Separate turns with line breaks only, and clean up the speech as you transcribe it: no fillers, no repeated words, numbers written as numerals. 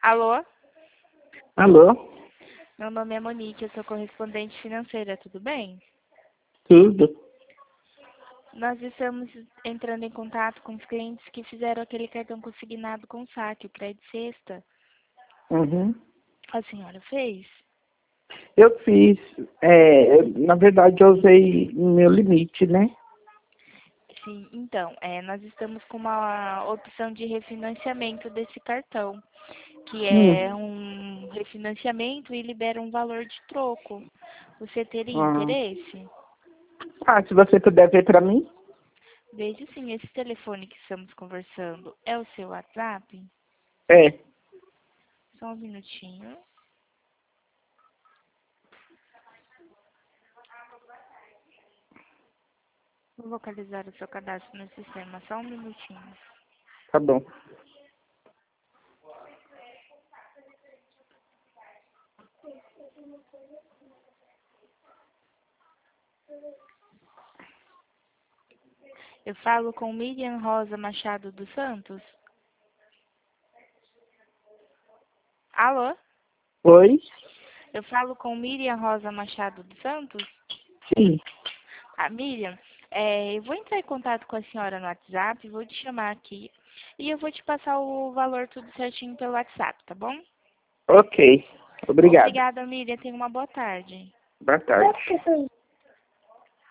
Alô?
Alô?
Meu nome é Monique, eu sou correspondente financeira, tudo bem?
Tudo?
Nós estamos entrando em contato com os clientes que fizeram aquele cartão consignado com saque, o crédito sexta.
Uhum.
A senhora fez?
Eu fiz, na verdade eu usei o meu limite, né?
Sim, então, nós estamos com uma opção de refinanciamento desse cartão, que é
Hum.
um refinanciamento e libera um valor de troco. Você teria
Ah,
interesse?
se você puder ver pra mim?
Veja sim, esse telefone que estamos conversando é o seu WhatsApp?
É.
Só um minutinho. Vou localizar o seu cadastro no sistema, só um minutinho.
Tá bom.
Eu falo com Miriam Rosa Machado dos Santos? Alô?
Oi?
Eu falo com Miriam Rosa Machado dos Santos?
Sim.
Miriam, eu vou entrar em contato com a senhora no WhatsApp, vou te chamar aqui e eu vou te passar o valor tudo certinho pelo WhatsApp, tá bom?
Ok. Obrigado.
Obrigada, Miriam. Tenha uma boa tarde.
Boa tarde.